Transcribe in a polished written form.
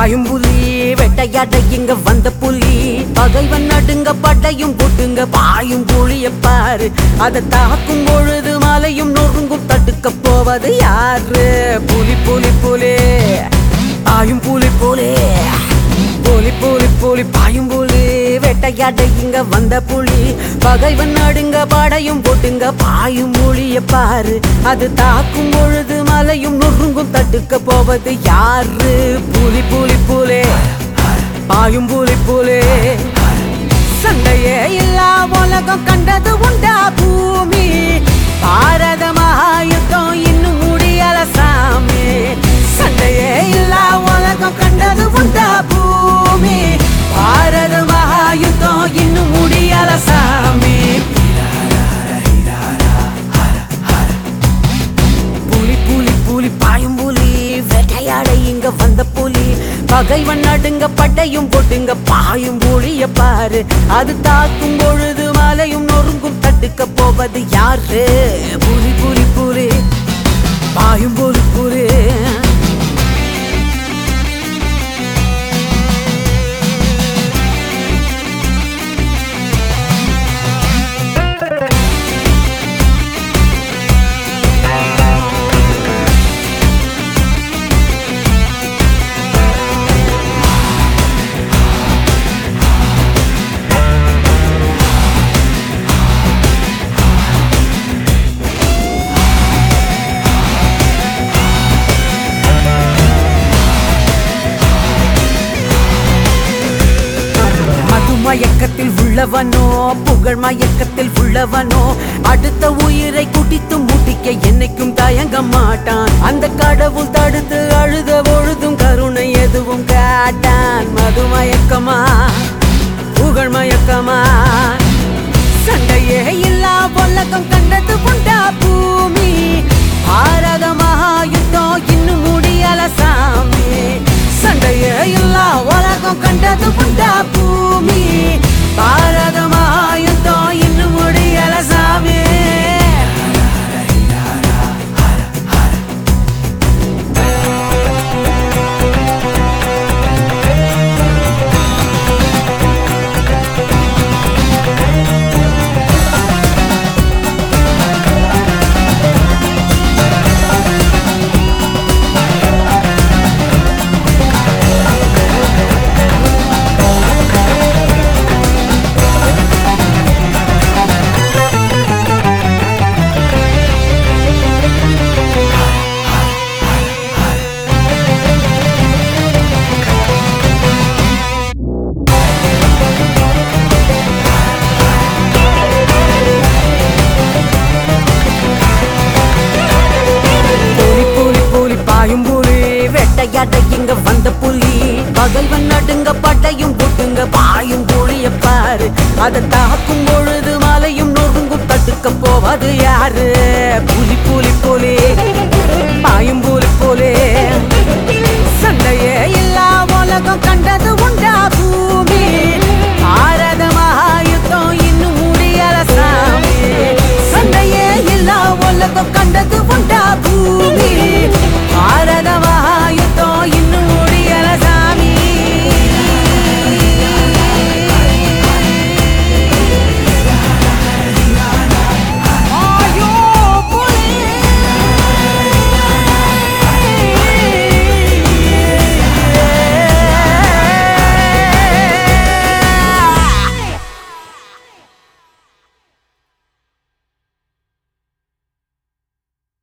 பாயும் புலி வேட்டையாட இங்க வந்த புலி பகைவன் நடுங்க படையும் போட்டுங்க பாயும் புலிய பாரு அதை தாக்கும் பொழுது மலையும் நொறுங்கும் தடுக்க போவது யாரு புலி புலி புலி பாயும் புலி புலி புலி புலி புலி பாயும் புலி வேட்டையாட இங்க வந்த புலி பகைவன் நடுங்க படையும் போட்டுங்க பாயும் புலிய பாரு அது தாக்கும் பொழுது மலையும் நொறுங்கும் தடுக்க போவது யாரு புலி புலி புலி பாயும் புலி புலி சண்டையே இல்லா உலகம் கண்டது உண்டா பூமி பாரத மகாயுத்தம் இன்னும் முடியல சாமி சண்டையே இல்லா உலகம் கண்டது உண்டா பூமி பாரத மகாயுத்தம் இன்னும் முடியல சாமி புலி புலி புலி பாயும் புலி வேட்டையாட இங்க வந்த புலி பகைவன் நடுங்க பட்டையும் போட்டுங்க பாயும் புலிய பாரு அது தாக்கும் பொழுது மலையும் நொறுங்கும் தடுக்க போவது யாரு புலி புலி புலி பாயும் புலி புலி மயக்கத்தில் உள்ளவனோ புகழ் மயக்கத்தில் உள்ளவனோ அடுத்த உயிரை குடித்து முட்டிக்க என்னைக்கும் தயங்க மாட்டான் அந்த கடவுள் தடுத்து அழுத பொழுதும் கருணை எதுவும் காட்டான் மது மயக்கமா புகழ் மயக்கமா சண்டையே இல்லா உலகம் கண்டது உண்டா பூமி பாரத மகாயுத்தம் இன்னும் முடியல சாமி சண்டையே இல்லா உலகம் கண்டது உண்டா பூமி பாரத மகாயுத்தம் இன்னும் முடியல சாமி வேட்டையாட இங்க வந்த புலி பகைவன் நடுங்க படையும் போட்டுங்க பாயும் புலிய பாரு அதை தாக்கும் பொழுது மலையும் நொறுங்கும் தடுக்க போவது யாரு